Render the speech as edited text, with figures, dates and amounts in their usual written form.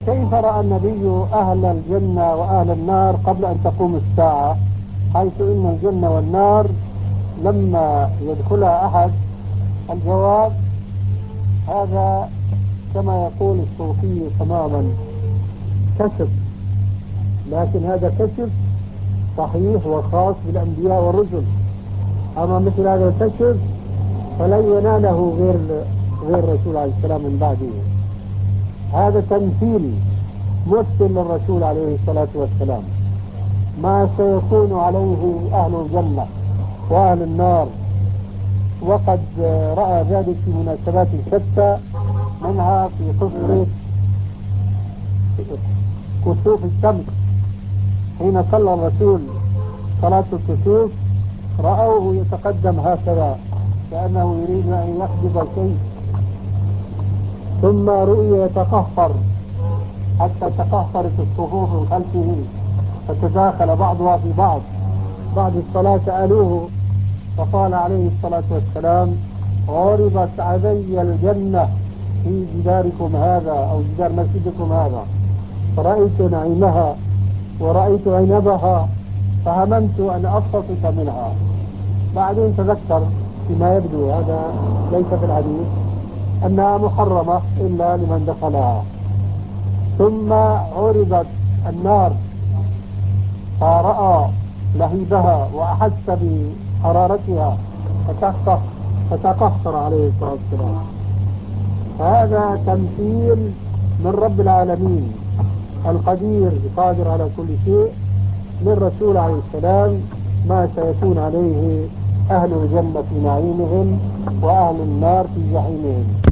كيف رأى النبي أهل الجنة وأهل النار قبل أن تقوم الساعة، حيث إن الجنة والنار لما يدخلها أحد؟ الجواب هذا كما يقول الصوفي تماما كشف، لكن هذا كشف صحيح وخاص بالأنبياء والرسل. أما مثل هذا الكشف فلن يناله غير الرسول عليه السلام من بعده. هذا تمثيل مثل للرسول عليه الصلاة والسلام ما سيكون عليه أهل الجنة وأهل النار، وقد رأى ذلك في مناسبات شتى، منها في قصة كسوف الشمس. حين صلى الرسول صلاة الكسوف رأوه يتقدم هكذا كأنه يريد أن يحجب شيء، ثم رؤي يتقهقر حتى تقهقرت الصفوف من خلفه فتداخل بعضها في بعض. بعد الصلاة سألوه فقال عليه الصلاة والسلام: عرضت علي الجنة في جداركم هذا أو جدار مسجدكم هذا، فرأيت نعيمها ورأيت عنبها فهممت أن أبسط منها. بعدين تذكر فيما يبدو، هذا ليس في الحديث، أنها محرمة إلا لمن دخلها. ثم عرضت النار فرأى لهيبها وأحس بحرارتها فتقهقر عليه الصلاة والسلام. هذا تمثيل من رب العالمين القدير القادر على كل شيء للرسول عليه السلام ما سيكون عليه أهل الجنة في نعيمهم وأهل النار في جحيمهم.